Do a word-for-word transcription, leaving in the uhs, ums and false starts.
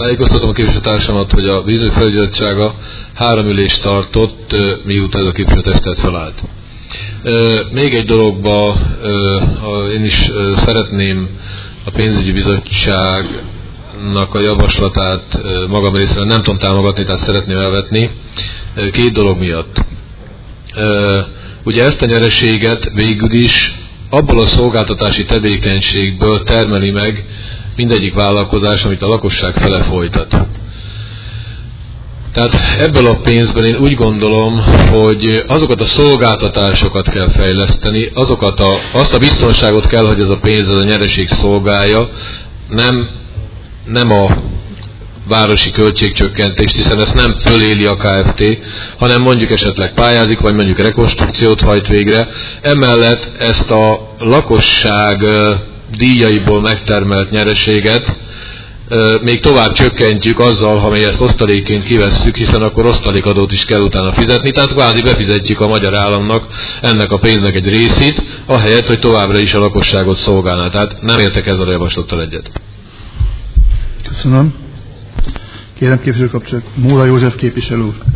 Tájékoztatom a képviselőtársamat, hogy a vízügyi felügyelőbizottsága három ülést tartott, miután ez a képviselőtestet felállt. Még egy dologba én is szeretném a pénzügyi bizottságnak a javaslatát magam részéről nem tudom támogatni, tehát szeretném elvetni két dolog miatt. Ugye ezt a nyereséget végül is abból a szolgáltatási tevékenységből termeli meg mindegyik vállalkozás, amit a lakosság fele folytat. Tehát ebből a pénzből én úgy gondolom, hogy azokat a szolgáltatásokat kell fejleszteni, azokat a, azt a biztonságot kell, hogy ez a pénz, ez a nyereség szolgálja, nem, nem a városi költségcsökkentést, hiszen ezt nem föléli a Kft., hanem mondjuk esetleg pályázik, vagy mondjuk rekonstrukciót hajt végre. Emellett ezt a lakosság díjaiból megtermelt nyereséget még tovább csökkentjük azzal, ha mi ezt osztalékként kivesszük, hiszen akkor osztalékadót is kell utána fizetni, tehát kvázi befizetjük a magyar államnak ennek a pénznek egy részét, ahelyett, hogy továbbra is a lakosságot szolgálná. Tehát nem értek ezzel a javaslattal egyet. Köszönöm. Kérem képviselő kapcsolat. Móra József képviselő úr.